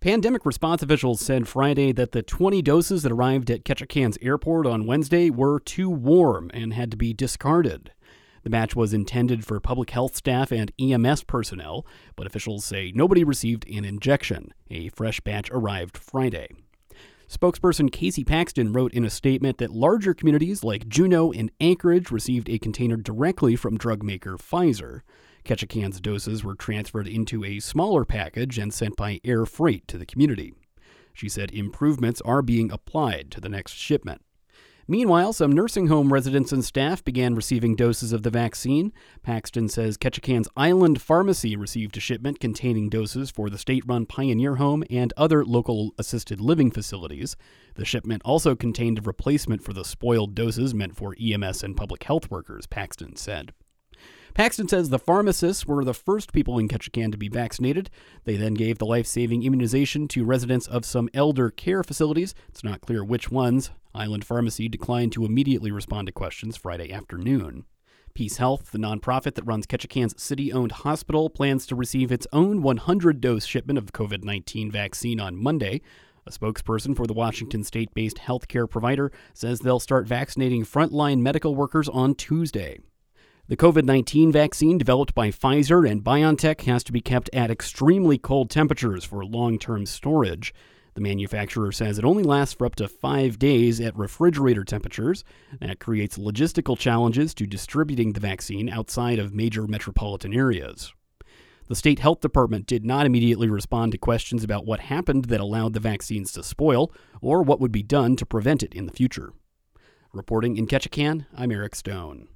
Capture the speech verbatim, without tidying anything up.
Pandemic response officials said Friday that the twenty doses that arrived at Ketchikan's airport on Wednesday were too warm and had to be discarded. The batch was intended for public health staff and E M S personnel, but officials say nobody received an injection. A fresh batch arrived Friday. Spokesperson Casey Paxton wrote in a statement that larger communities like Juneau and Anchorage received a container directly from drug maker Pfizer. Ketchikan's doses were transferred into a smaller package and sent by air freight to the community. She said improvements are being applied to the next shipment. Meanwhile, some nursing home residents and staff began receiving doses of the vaccine. Paxton says Ketchikan's Island Pharmacy received a shipment containing doses for the state-run Pioneer Home and other local assisted living facilities. The shipment also contained a replacement for the spoiled doses meant for E M S and public health workers, Paxton said. Paxton says the pharmacists were the first people in Ketchikan to be vaccinated. They then gave the life-saving immunization to residents of some elder care facilities. It's not clear which ones. Island Pharmacy declined to immediately respond to questions Friday afternoon. Peace Health, the nonprofit that runs Ketchikan's city-owned hospital, plans to receive its own one hundred dose shipment of covid nineteen vaccine on Monday. A spokesperson for the Washington state-based healthcare provider says they'll start vaccinating frontline medical workers on Tuesday. The covid nineteen vaccine developed by Pfizer and BioNTech has to be kept at extremely cold temperatures for long-term storage. The manufacturer says it only lasts for up to five days at refrigerator temperatures. That creates logistical challenges to distributing the vaccine outside of major metropolitan areas. The state health department did not immediately respond to questions about what happened that allowed the vaccines to spoil or what would be done to prevent it in the future. Reporting in Ketchikan, I'm Eric Stone.